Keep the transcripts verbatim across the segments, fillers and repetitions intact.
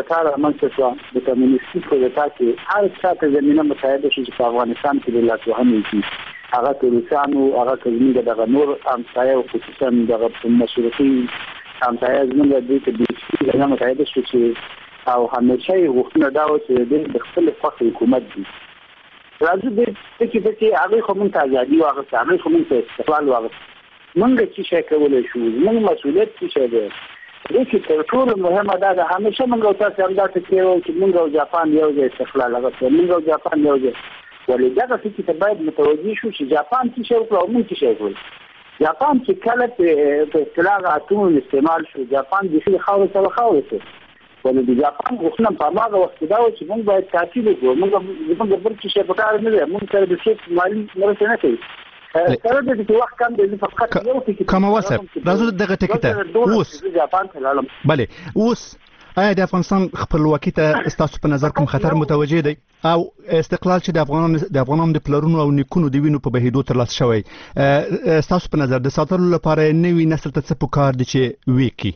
کودتا رامنځته شوه د کمیونستي کودتا کې هر څه ته زمینه مساعده شي چې په افغانستان کې د لاسوهنې کې هغه که روسانو هغه که زموږ دغه نور همسایه او خصوصا دغه مشرقي همسایه زموږ دوی ته بیخي زمینه مساعده شو چې او همیشه یې غوښتنه دا وه چې دوی د خپل خوښې حکومت دي راځو دې ټکي ټکي هغوی خو موږ ته ازادي واخیسته هغوی خو موږ ته استقلال واخیسته موږ څه شی کولی شو زموږ مسؤلیت څه شی دی دې کې تر ټولو مهمه دا ده همیشه موږ او تاسو همدا ټکي وایو چې موږ او جاپان یو ځای استقلال اخیستی موږ او جاپان یو ځای ولې دغه ټکي ته باید متوجه شو چې جاپان څه شی وکړه او موږ څه شی وکړو جاپان چې کله په اصطلاح اتوم استعمال شو جاپان د خپل خاورې سره خاورې شو ولې د جاپان غوښتنه په هغه وخت دا و چې موږ باید تعقیب وکړو موږ موږ بل څه شی په کار نه دی موږ سره د څه مالي مرسته نه کوي سره د دې وخت کم دی فقط یو ټکی کومه واسه راځو دغه ټکی ته اوس جاپان ته لاړم بله اوس آیا د افغانستان خپلواکي ته ستاسو په نظر کوم خطر متوجه دی او استقلال چې د افغانانو د افغانانو د پلرونو او نیکونو د وینو په بهیدو ترلاسه شوی ستاسو په نظر د ساتلو لپاره نوي نسل ته څه پکار دي چې وکړي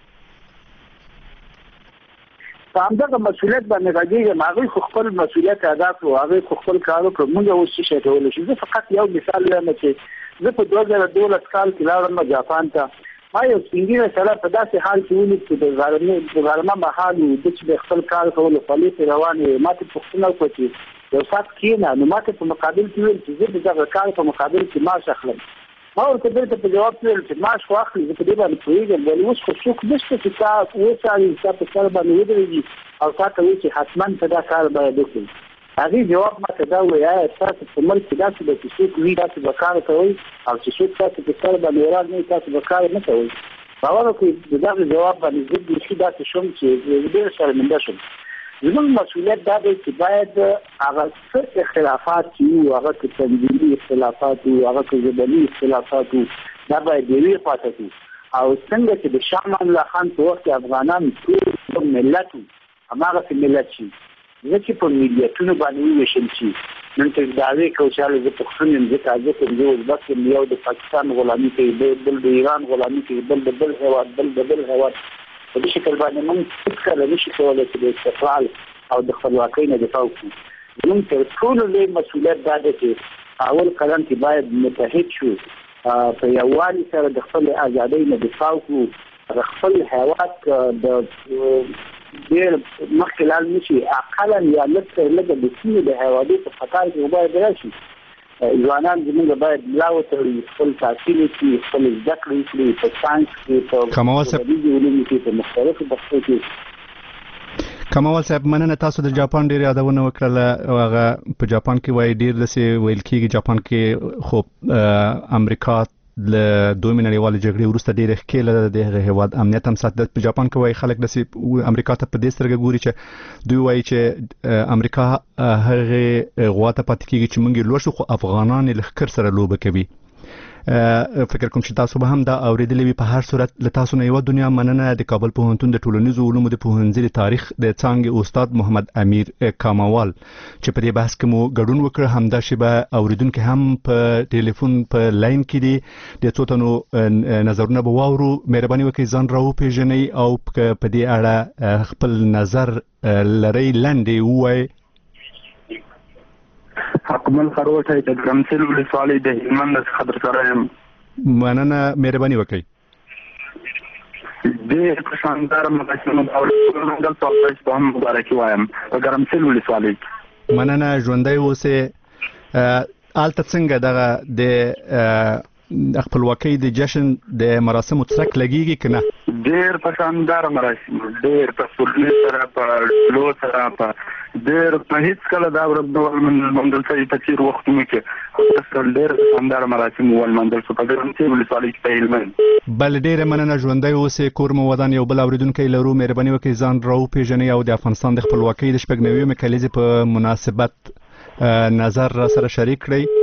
همدغه مسؤلیت باندې راځي هغوی خو خپل مسؤلیت ادا کړو هغوی خو خپل کار وکړو موږ اوس څه شی کولی شو زه فقط یو مثال یم چې زه په دوه زره دولس کال کې لاړم جاپان ته ما یو سپین ږیری سړی په داسې حال کې ولید چې د غرمې د غرمه مهال و ده چې د خپل کار کولو خولې پرې روانې ما ته پوښتنه وکړه چې یو ساعت کښېنه نو ما ته په مقابل کې ویل چې زه د دغه کار په مقابل کې معاش اخلم ما ورته بیرته په جواب کې ویل چې معاش خو اخلي زه په دې باندې پوهېږم ولې اوس خو څوک نشته چې تا وڅاري تا په سر باندې ودرېږي او تا ته وایي چې حتما ته دا کار باید وکړي هغې جواب ما ته دا ووایي آیا ستاسو په ملک کې داسې ده چې څوک وي تاسو به کار کوئ او چې څوک تاسو په سر باندې ولاړ نه وي تاسو به کار نه کوئ باور وکړئ د دغه جواب باندې زه بیخي داسې شوم چې ډېر شرمنده شوم زموږ مسؤلیت دا دی چې باید هغه څه اختلافات چې وي هغه که تنظیمي اختلافات وي هغه که ژبني اختلافات وي دا باید د یوې خوا ته کړو او څنګه چې د شاه امان الله خان په وخت کې افغانان ټول ملت وو هماغسې ملت شي ځکه په ملیتونو باندې وویشل شي نن ته دعوې کوو چې هله زه پښتون یم زه تاجک یم زه ازبک یم یو د پاکستان غلامي کوي بل د ایران غلامي کوي بل د بل هېواد بل د بل هېواد په دې شکل باندې موږ هېڅکله نشو کولی چې د استقلال او د خپلواکۍ نه دفاع وکړو زموږ تر ټولو لوی مسؤلیت دا دی چې اول قدم کې باید متحد شو په یووالي سره د خپل ازادۍ نه دفاع وکړو د خپل هېواد د ډېر مخکې لاړ نه شي اقلا یا لږ تر لږه د سیمې د هېوادو په خطر کې باید راشي ځوانان زموږ باید ملا وتړي خپل تحصیل وکړي خپل زده کړې وکړي په ساینس کې په ټولنیزو علومو کې په مختلفو برخو کې کمال صاحب مننه تاسو د جاپان ډېر یادونه وکړله هغه په جاپان کې وایي ډېر داسې ویل کېږي جاپان کې خو امریکا له دویمې نړیوالې جګړې وروسته ډېره ښکېله ده د هغه هېواد امنیت هم ساتي په جاپان کې وایي خلک داسې امریکا ته په دې سترګه ګوري چې دوی وایي چې امریکا هغې غوا ته پاتې کېږي چې موږ یې لوړ شو خو افغانان یې له ښکر سره لوبه کوي فکر کوم چې تاسو به هم دا اوریدلی وي په هر صورت له تاسو نه یوه دنیا مننه د کابل پوهنتون د ټولنیزو علومو د پوهنځي د تاریخ د څانګې استاد محمد امیر کاموال چې په دې بحث کې مو ګډون وکړ همدا شیبه اوریدونکي هم په ټلیفون په لاین کې دي د څو تنو نظرونه به واورو مهرباني وکړئ ځان راوپېژنئ او په دې اړه خپل نظر لرئ لنډې ووایئ حکومت خروټه د ګرمسل ولسوالۍ د هلمند څخه در سره یم مننه مهرباني وکړئ ډېر په شانداره مراسمو دلته تاسو ته هم مبارکي وایم په ګرمسل ولسوالۍ مننه ژوندی اوسئ هلته څنګه دغه د خپلواکۍ د جشن د مراسمو څرک لګېږي که نه ډېر په شانداره مراسم ډېر په سورلي سره په لو سره په ډېر په هېڅ کله دا ډول منځل شوي په تېرو وختونو کې ډېر شانداره مراسم ولمانځل شو په ګرمسل ولسوالۍ کې په هلمند بله ډېره مننه ژوندی اوسئ کور مو ودان یو بل اورېدونکی لرو مهرباني وکړئ ځان راوپېژنئ او د افغانستان د خپلواکۍ د شپږ نوېمې کلیزې په مناسبت نظر را سره شریک کړئ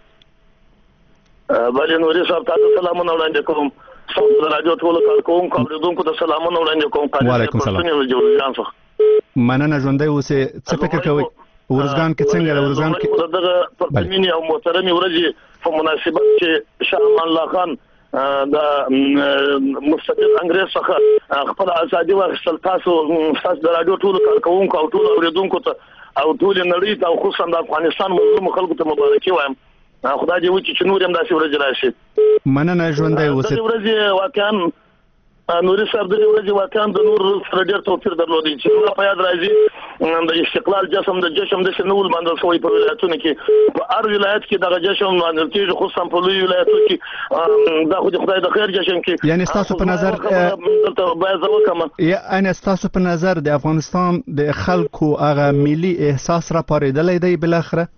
بله نوري صاحب تاسو سلامونه وړاندې کوم څوک د راډیو ټولو کارکوونکو اورېدونکو ته سلامونه وړاندې کوم وعلیکم سلام مننه ژوندی اوسئ څه فکر کوئ ورزګان کې څنګه ده ورزګان کې دغه پرمینی او محترمي ورځې په مناسبت چې شاه امان الله خان د مستقل انګريز څخه خپل ازادي واخیستل. تاسو تاسو د رادیو ټول کارکونکو او ټول اوریدونکو ته او ټول نړۍ ته او خصوصا د افغانستان مظلوم خلکو ته مبارکي وایم. خدای دې وکړي چې نور هم داسې ورځې راشي. مننه ژوندی اوسئ. د ورځې واقعا نوري صاحب د ورځې واقعا د نور سره ډېر توپیر درلودي چې په یاد راځي د استقلال جشن د جشن د شنول باندې شوی په ولایتونو کې په هر ولایت کې دغه جشن باندې کېږي خصوصا په لوی ولایتونو کې دا خو د خدای د خیر جشن کې. یعنی تاسو په نظر دلته باید وکم یعنی تاسو په نظر د افغانستان د خلکو هغه ملي احساس را پارېدلی دی بل اخره؟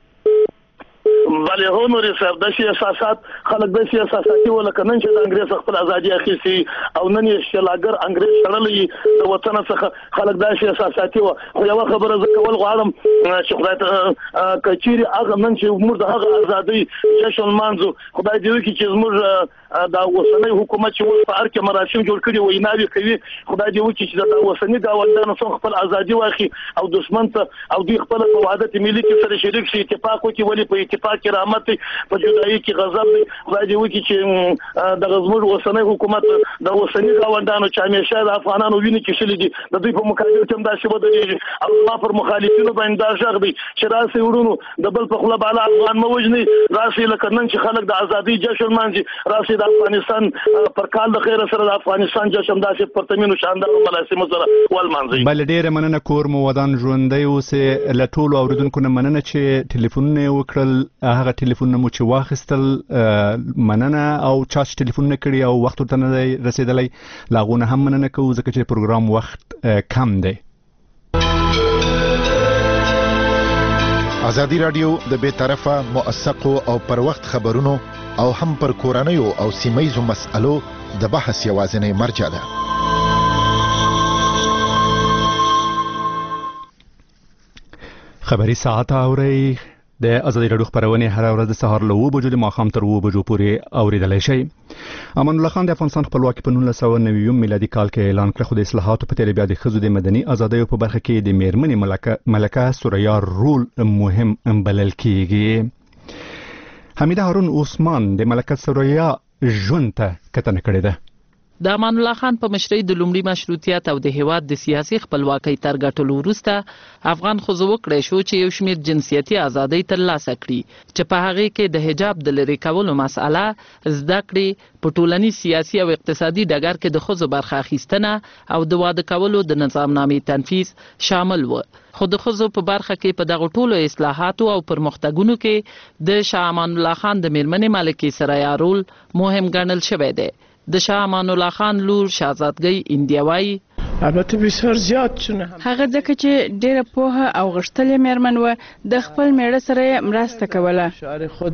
بله هو نوري صاحب د سیاست خلک د سیاستي ولکه نن چې د انګريز خپل ازادي اخیستي او نن یې شلاګر انګريز شړلې د وطن څخه خلک د سیاستي و خو یو خبره ز کول غواړم چې خدای ته کچيري هغه نن چې موږ د هغه ازادي جشن مانځو خدای دې وکړي چې موږ دا وسنۍ حکومت چې اوس په هر کې مراسم جوړ کړي ویناوي کوي خدای دې وکړي چې دا وسنۍ گاونډیانو څخه خپل ازادي واخلي او دشمن ته او دوی خپل وحدت ملي کې سره شریک شي اتفاق وکړي ولې په اتفاق کې رحمت په جدایي کې غضب دی. خدای دې وکړي چې د غزمر وسنۍ حکومت د وسنۍ گاونډیانو چې همیشه د افغانانو ویني کې شلې دي د دوی په مقابل کې هم داسې ودرېږي او ما پر مخالفینو باندې دا ژغ دی چې راسي ورونو د بل په خله بالا افغان مو وجني راسي لکه نن چې خلک د ازادي جشن مانځي راسي د افغانستان پر کال د خیر سره د افغانستان جشن داسې پرتمینو شاندار مراسم سره ول مانځي. بل ډېر مننه کور مو ودان ژوندۍ اوسئ. له ټولو اوریدونکو نه مننه چې ټلیفونونه وکړل. هغه ټلیفونونه مو چې واخیستل مننه او چا چې ټلیفونونه کړي او وخت ورته نه رسیدلی لاغونه هم مننه کوو ځکه چې پروګرام وخت کم دی. ازادي رادیو د بې طرفه موثقو او پر وخت خبرونو او هم پر کورنیو او سیمهیزو مسألو د بحث یوازینی مرجع ده. خبري ساعت اوري د ازادي رادیو خبرونه هر ورځ د سهار له اوه بجو د ماښام تر اوه بجو پورې اوریدلای شئ. امان الله خان د افغانستان خپلواکي په نولس سوه نوي میلادي کال کې اعلان کړ خو د اصلاحاتو په تیر بیا د ښځو د مدني ازادیو په برخه کې د میرمنې ملکه ملکه سوریا رول مهم بلل کیږي. حمیده هارون عثمان د ملکه سوریا ژوند ته کتنه کړې ده. د امان الله خان په مشرۍ د لومړي مشروطیت او د هیواد د سیاسي خپلواکۍ تر ګټلو وروسته افغان ښځو وکړی شو چې یو شمېر جنسیتي ازادۍ ترلاسه کړي چې په هغې کې د حجاب د لرې کولو مسأله زده کړې په ټولنیز سیاسي او اقتصادي ډګر کې د ښځو برخه اخیستنه او د واده کولو د نظامنامې تنفیذ شامل و. خو د ښځو په برخه کې په دغه ټولو اصلاحاتو او پرمختګونو کې د شاه امان الله خان د میرمنې ملکې سریا رول مهم ګڼل شوی دی. د شاه امان الله خان لور شاهزادګۍ اندیا وایي البته بسیار زیات چونه هغه ځکه چې ډیره پوهه او غښتلې میرمن و د خپل میړه سره مرسته کوله. شعر خود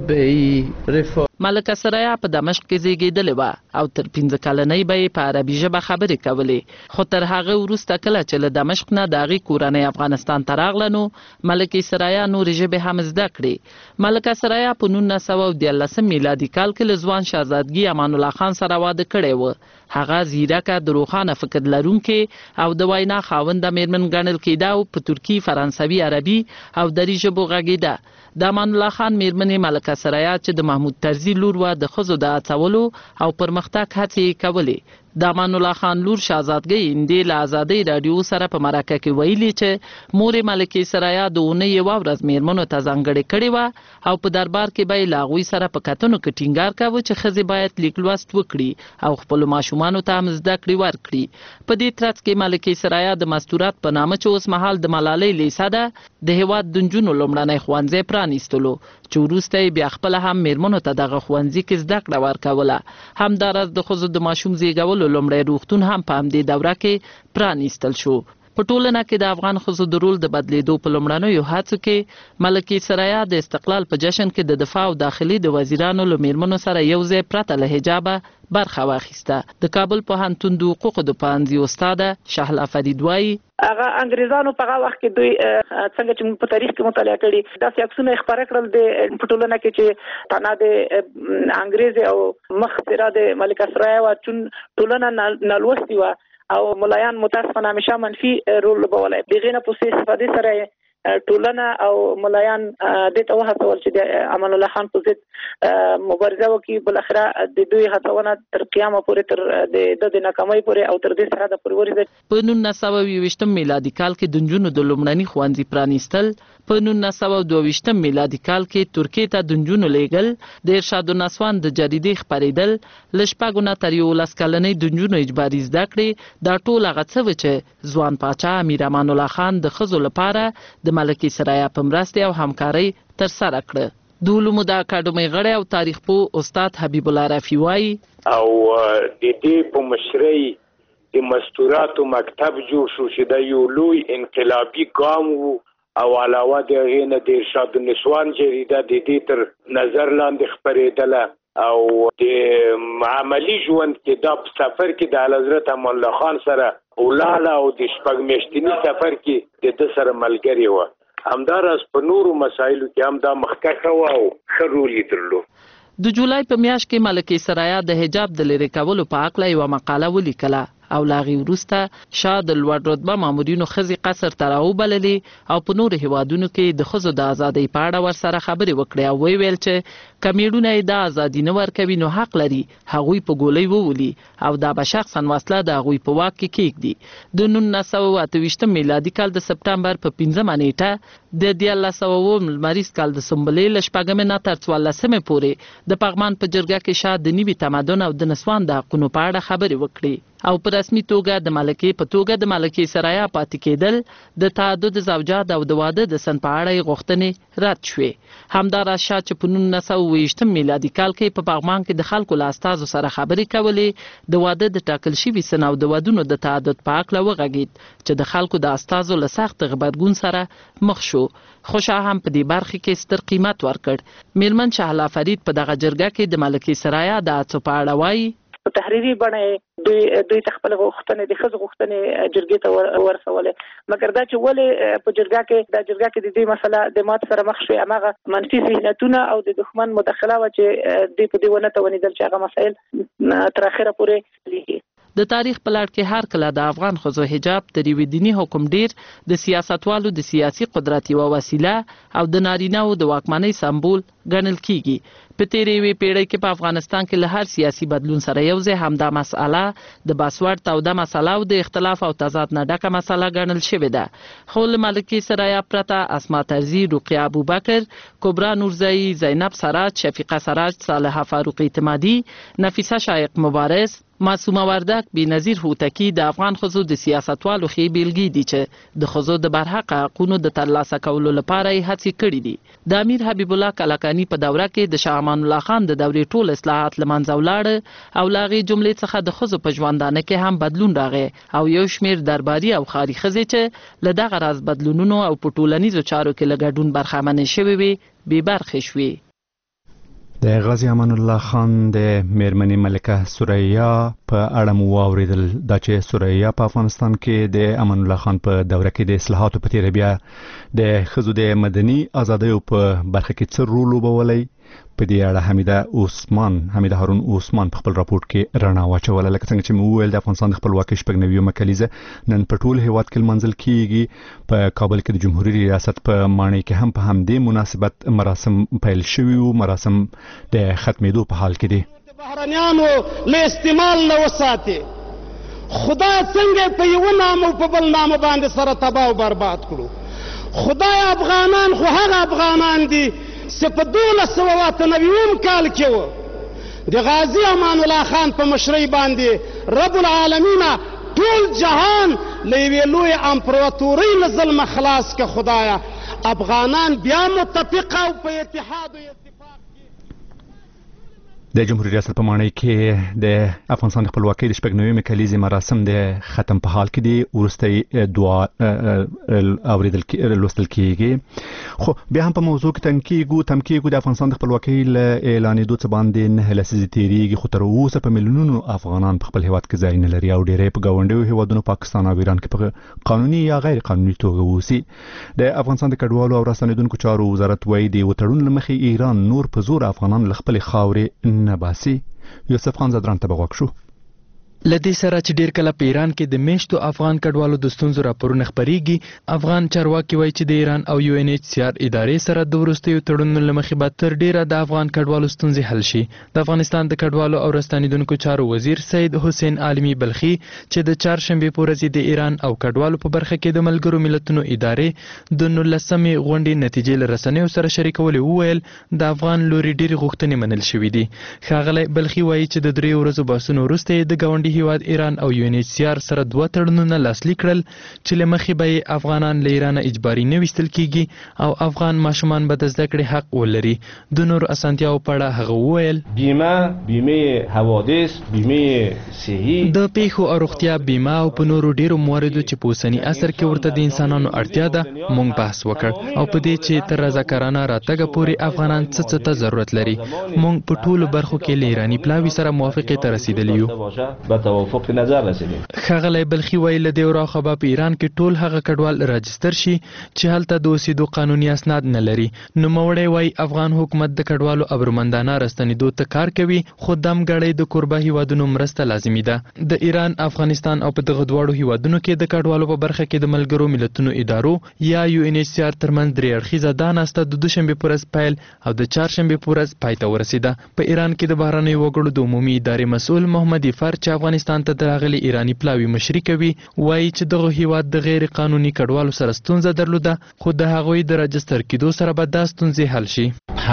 به رفاه ملکه سریا په دمشق کې زیږېدلې وه او تر پنځه کلنۍ به یې په عربي ژبه خبرې کولې خو تر هغه وروسته کله چې له دمشق نه د هغې کورنۍ افغانستان ته راغله نو ملکې سریا نورې ژبې هم زده کړې. ملکه سریا په نولس سوه دیارلسم میلادي کال کې له ځوان شهزادګي امان الله خان سره واده کړی و. هغه زیرکه د روښانه فکر لرونکې او د وینا خاونده میرمن ګڼل کېده او په ترکي، فرانسوي، عربي او دري ژبو غږېده. د امان الله خان میرمنې ملکه سریا چې د محمود طرزي لور وه د ښځو د هڅولو او پرمختګ هڅې یې کولې. د امان الله خان لور شاهزادګۍ اندې له ازادۍ راډیو سره په مرکه کې ویلي چې مور ملکې سریا د اونۍ یوه ورځ میرمنو ته ځانګړې کړې وه او په دربار کې به یې له هغوی سره په کتنو کې ټینګار کاوه چې ښځې باید لیک لوست وکړي او خپلو ماشومانو ته هم زده کړې ورکړي. په دې ترڅ کې ملکې سریا د مستورات په نامه چې اوس مهال د ملالۍ لیسه ده د هیواد د نجونو لومړنی ښوونځی پرانیستلو چې وروسته یې بیا خپله هم میرمنو ته دغه ښوونځي کې زده کړه ورکوله. همداراز د ښځو د ماشوم زیږولو لومړی روغتون هم په همدې دوره کې پرانیستل شو. په ټولنه کې د افغان ښځو د رول د بدلیدو په لومړنیو هڅو کې ملکې سریا د استقلال په جشن کې د دفاع او داخلي د وزیرانو له میرمنو سره یو ځای پرته له حجابه برخه واخیسته. د کابل پوهنتون د حقوقو د پوهنځي استاده شهلا فرید وایي هغه انګریزانو په هغه وخت کې دوی څنګه چې موږ په تاریخ کې مطالعه کړي داسې عکسونه خپاره کړل د په ټولنه کې چې تنها د انګریز او مخ سره د ملکه سریا و چون ټولنه نالوستي و او ملایان متاسفانه همیشه منفي رول لوبولی. د هغې نه په استفادې سره ټولنه او ملایان د ته وهڅول چې د امان الله خان په ضد مبارزه وکړي. بل اخره د دوی هڅونه تر قیامه پورې تر د ناکامۍ پورې او تر دې سره د پروري په نولس سوه یوویشتم میلادي کال کې د نجونو د لومړني ښوونځي پرانیستل، په نولس سوه دوه ویشتم میلادي کال کې ترکیې ته د نجونو لیږل، د ارشاد النسوان د جریدې خپرېدل، له شپږو نه تر یولس کلنۍ د نجونو اجباري زده کړې، دا ټول هغه څه و چې ځوان پاچا امیر امان الله خان د ښځو لپاره د ملکې سرایه په مرستې او همکارۍ ترسره کړه. د علومو د اکاډمۍ غړی او تاریخ پوه استاد حبیب الله رفیع وایي او د دې په مشرۍ د مستوراتو مکتب جوړ شو چې د یو لوی انقلابي ګام وو او علاوه د هغې نه د ارشاد النسوان جریده د دې تر نظر لاندې خپرېدله او د عملي ژوند کې دا په سفر کې د اعلیحضرت امان الله خان سره ولاړه او د شپږ میاشتني سفر کې د ده سره ملګرې وه. همداراز په نورو مسایلو کې هم دا مخکښه وه او ښه رول یې درلود. د جولای په میاشت کې ملکې سرایه د حجاب د لرې کولو په هکله یوه مقاله ولیکله او له هغې وروسته شاه د لوړ رتبه مامورینو ښځې قصر ته راوبللې او په نورو هیوادونو کې د ښځو د ازادۍ په اړه ورسره خبرې وکړې او ویې ویل چې که میړونه یې دا ازادي نه ورکوي نو حق لري هغوی په ګولۍ وولي او دا به شخصا وسله د هغوی په واک کې کیږدي. د نولس سوه اته ویشتم میلادي کال د سپټمبر په پنځمه نیټه د دیارلس سوه اووم لمریز کال د سنبلې له شپږمې نه تر څوارلسمې پورې د پغمان په جرګه کې شاه د نوي تمدن او د نسوان د حقونو په اړه خبرې وکړې او په رسمي توګه د ملکې په توګه د ملکې سرایه پاتې کېدل، د تعدد زوجات او د واده د سن په اړه یې غوښتنې رد شوې. همداراز شاه چې په نولس سوه اوویشتم میلادي کال کې په پغمان کې د خلکو له استازو سره خبرې کولې، د واده د ټاکل شوي سن او د ودونو د تعدد په هکله وغږېد چې د خلکو د استازو له سخت غبرګون سره مخ شو. خو شاه هم په دې برخه کې ستر قیمت ورکړ. میرمن شهلا فرید په دغه جرګه کې د ملکې سرایه د هڅو په اړه وایي په تحریري بڼه دوی دوی خپل غوښتنې د ښځو غوښتنې جرګې ته ورسولې، مګر دا چې ولې په جرګه کې د جرګه کې د دې مسله د مات سره مخ شوې هماغه منفي ذهنیتونه او د دښمن مداخله و چې دوی په دې ونه توانېدل چې هغه مسایل تر اخره پورې لیږي. د تاریخ په لړ کې هر کله د افغان ښځو حجاب تر یوې دیني حکم ډیر د سیاستوالو د سیاسي قدرت یوه وسیله او د نارینه‌و د واکمنۍ سمبول ګڼل کیږي. په تیرې یوې پیړۍ کې په افغانستان کې له هر سیاسي بدلون سره یو ځای همدا مسأله د باسواډ توده مسله او د اختلاف او تضاد نه ډکه مسله ګڼل شوې ده. خو له ملکې سرایه پرته اسما طرزي، رقیه ابوبکر، کبرا نورزئی، زینب سراج، شفیقه سراج، صالحه فاروق اعتمادي، نفیسه شایق مبارز، معصومه وردک، بېنظیر هوتکي د افغان ښځو د سیاستوالو ښې بیلګې دي چې د ښځو د برحقه حقونو د ترلاسه کولو لپاره یې هڅې کړې دي. د امیر حبیب الله کلکاني په دوره کې د شاه امان الله خان د دورې ټول اصلاحات له منځه ولاړه او له هغې جملې څخه د ښځو په ژوندانه کې هم بدلون راغی او یو شمېر درباري او ښاري ښځې چې له دغه راز بدلونونو او په ټولنیزو چارو کې له ګډون برخمنې شوې وې بې برخې شوې. د غازی امان الله خان د میرمنې ملکه سریا په اړه مو واوریدل دا چې سریا په افغانستان کې د امان الله خان په دوره کې د اصلاحاتو په تیره بیا د ښځو د مدني ازادیو په برخه کې څه رول لوبولی. په دې اړه حمیده عثمان حمیده هارون عثمان په خپل راپورټ کې رڼا واچوله. لکه څنګه چې مو وویل د افغانستان د خپلواکۍ شپږ نوي کلیزه نن په ټول هیواد کې لمانځل کیږي. په کابل کې د جمهوریت ریاست په ماڼۍ کې هم په همدې مناسبت مراسم پیل شوي وو. مراسم د ختمېدو په حال کې دي. بهرنیانو له استعمال نه وساتي، خدای څنګه په یو نام او په بل نام باندې سره تباہ او برباد کړو. خدای افغانان خو هغه افغانان دي چې په دولس سوه اته نوي کال کې و د غازی امان الله خان په مشرۍ باندې رب العالمین ټول جهان له یوې لویې امپراتورۍ نه ظلمه خلاص که خدایه افغانان بیا متفقه او په اتحاد و د جمهوریت ریاست په ماڼۍ کې د افغانستان د خپلواکۍ د شپږ نوي کلیزې مراسم د ختم په حال کې دي. وروستی دعا اوریدل لوستل کیږي. خو بیا هم په موضوع کې تم کیږو تم کیږو د افغانستان د خپلواکۍ له اعلانېدو څخه باندې نه لسیزې تیریږي، خو تر اوسه په میلیونونو افغانان په خپل هیواد کې ځای نه لري او ډېری په ګاونډیو هیوادونو پاکستان او ایران کې په قانوني یا غیر قانوني توګه اوسي. د افغانستان د کډوالو او راستنېدونکو چارو وزارت وایي د یوه تړون له مخې ایران نور په زور افغانان له خپلې خاورې نه باسي. یوسف خان زدران ته بغوږ شو. لدې سره چې ډیر کله په ایران کې د میشتو افغان کډوالو د ستونزو راپورونه خپريږي، افغان چارواکي وایي چې د ایران او یو ان ایچ سی آر ادارې سره د وروستیو تړونونو له مخې به تر ډیره د افغان کډوالو ستونزې حل شي. د افغانستان د کډوالو او راستنیدونکو چارو وزیر سید حسین عالمي بلخي چې د چهارشنبه په ورځ د ایران او کډوالو په برخه کې د ملګرو ملتونو ادارې د نولسمې غونډې نتیجې له رسنیو سره شریکولې، وویل د افغان لوري ډېرې غوښتنې منل شوې دي. ښاغلی بلخي وایي چې د درې ورځو بحثونو وروسته د ګاونډي هیواد ایران او یو ان ایچ سی آر سره دوه تړونونه لاسلیک کړل چې له مخې به افغانان له ایران اجباري نه ویستل کیږي او افغان ماشومان به د زده کړې حق ولري. د نور اسانتیاو په اړه هغه وویل بیمه بیمه حوادث بیمه صحي د پیښو او روغتیا بیمه او په نورو ډیرو مواردو چې په اوسني عصر کې ورته د انسانانو اړتیا ده مونږ بحث وکړ او په دې چې تر رضاکارانه راتګ پورې افغانان څه څه ته ضرورت لري. مونږ په ټولو برخو کې له ایرانی پلاوي سره موافقې ته رسیدلی یو. به توافق نظر رسیدیم. ښاغلی بلخي وایي له دې وراخه به په ایران کې ټول هغه کډوال راجستر شي چې هلته د اوسېدو قانوني اسناد نه لري. نوموړی وایي افغان حکومت د کډوالو ابرومندانه راستنېدو ته کار کوي، خو دمګړی د کوربه هیوادونو مرسته لازمي ده. د ایران، افغانستان او په دغه دواړو هیوادونو کې د کډوالو په برخه کې د ملګرو ملتونو ادارو یا یو ان ایچ سی آر ترمنځ درې اړخیزه دا ناسته د دوشنبې په ورځ پیل او د چهارشنبې په ورځ پای ته ورسېده. په ایران کې د بهرنیو وګړو د عمومي ادارې مسؤل محمد افر چې افغانستان ته د راغلي ایرانی پلاوي مشري کوي، وایي چې دغه هیواد د غیر قانوني کډوالو سره ستونزه درلوده، خو د هغوی د راجستر کېدو سره به دا ستونزې حل شي.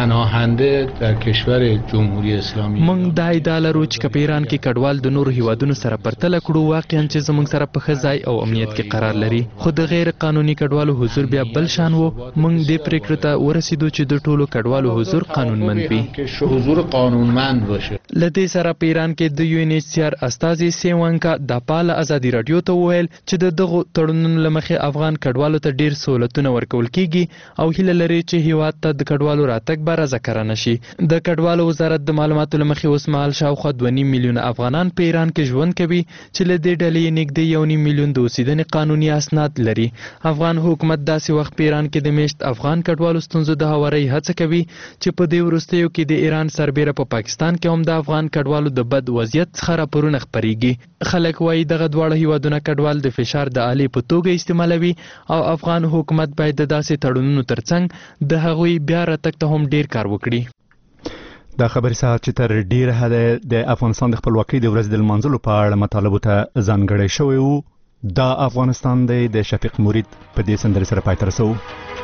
پناهنده در کشور جمهوری اسلامی موږ دا ادعا لرو چې که په ایران کې کډوال د نورو هیوادونو سره پرتله کړو، واقعا چې زموږ سره په ښه ځای او امنیت کې قرار لري، خو د غیر قانوني کډوالو حضور بیا بل شان وو. موږ دې پریکړې ته ورسېدو چې د ټولو کډوالو حضور قانونمند وي. حضور قانونمند باشه. له دې سره په ایران کې د یو ان ایچ سی آر استازي سیوانکا داپال ازادي رادیو ته وویل چې د دغو تړونونو له مخې افغان کډوالو ته ډیر سہولتونه ورکول کیږي او هیله لري چې هیواد ته د کډوالو راتګ به رضاکارانه شي. د کډوالو وزارت د معلوماتو له مخې اوس مهال شاوخوا دوه نیم میلیونه افغانان په ایران کې ژوند کوي چې له دې ډلې نږدې یو نیم میلیون د اوسېدنې قانوني اسناد لري. افغان حکومت داسې وخت په ایران کې د میشت افغان کډوالو ستونزو د هوارۍ هڅه کوي چې په دې وروستیو کې د ایران سربیره په پاکستان کې هم د افغان کډوالو د بد وضعیت څخه راپورونه خپریږي. خلک وایي دغه دواړه هیوادونه کډوال د فشار د آلې په توګه استعمالوي او افغان حکومت باید د داسې تړونونو ترڅنګ د هغوی بیا راتګ ته هم ډیر کار وکړي. دا خبري ساعت چې تر ډیره حده د افغانستان د خپلواکۍ د ورځې د لمانځلو په اړه مطالبو ته ځانګړی شوی وو. دا افغانستان دی د شفیق مرید په دې سندرې سره پای ته رسوو.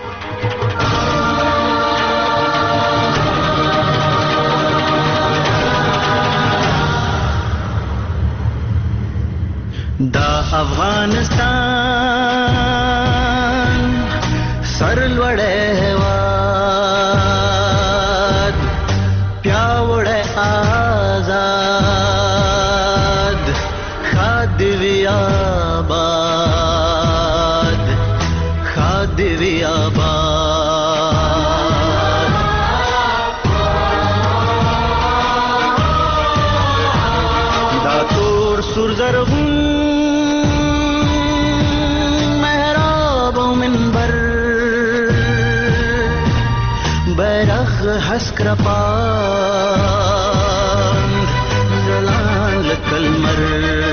دا افغانستان سرلوړی هیواد پیاوړی آزاد ښاد وي آباد ښاد وي آباد دا تور سور زرغون حسک رپاند زلان لکل مر